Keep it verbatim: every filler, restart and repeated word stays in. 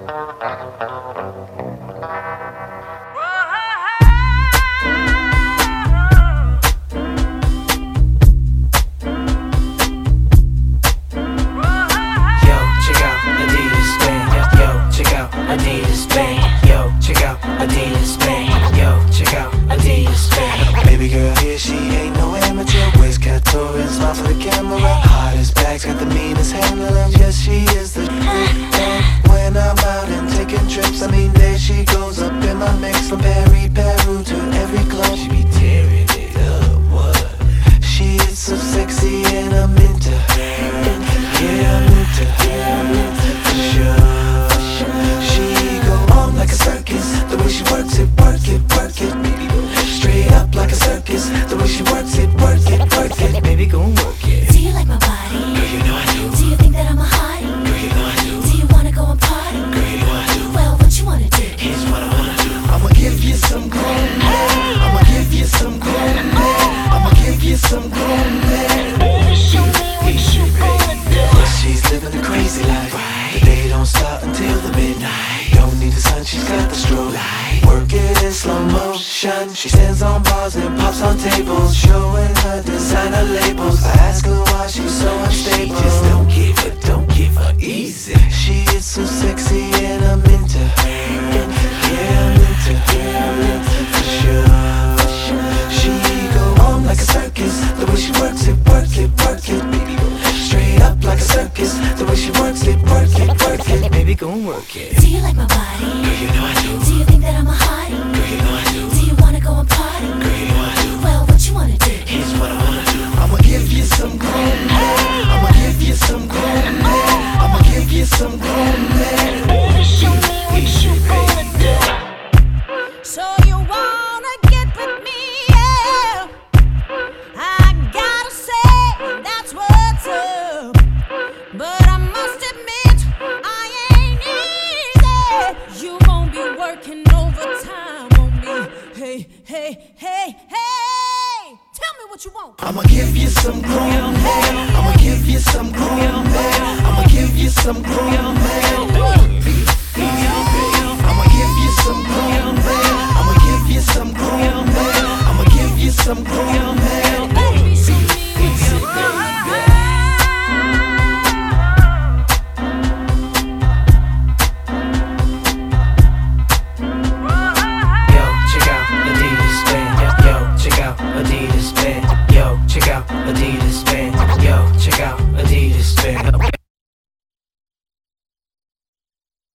She stands on bars and pops on tables, showing her designer labels. I ask her why she's so unstable. She just don't give her, don't give her easy. She is so sexy and I'm into her. Yeah, I'm into her, for sure. She go on like a circus, the way she works it, work it, work it, baby. Straight up like a circus, the way she works it, work it, work it, baby, gon' work it. Do you like my body? Girl, you know I do. Do you think that I'm a hottie? Girl, you know I do. Do you wanna go and party? Girl, you know I do. Well, what you wanna do? Here's what I wanna do. I'ma give you some grown man. I'ma give you some grown man. I'ma give you some grown man. Baby, show me what you gonna do. So you wanna get with me, yeah? I gotta say, that's what's up. But I must admit, I ain't easy. You gon' be working overtime on me. Hey, hey, hey, hey. Tell me what you want. I'ma give you some grown man. I'ma give you some grown man. I'ma give you some grown man.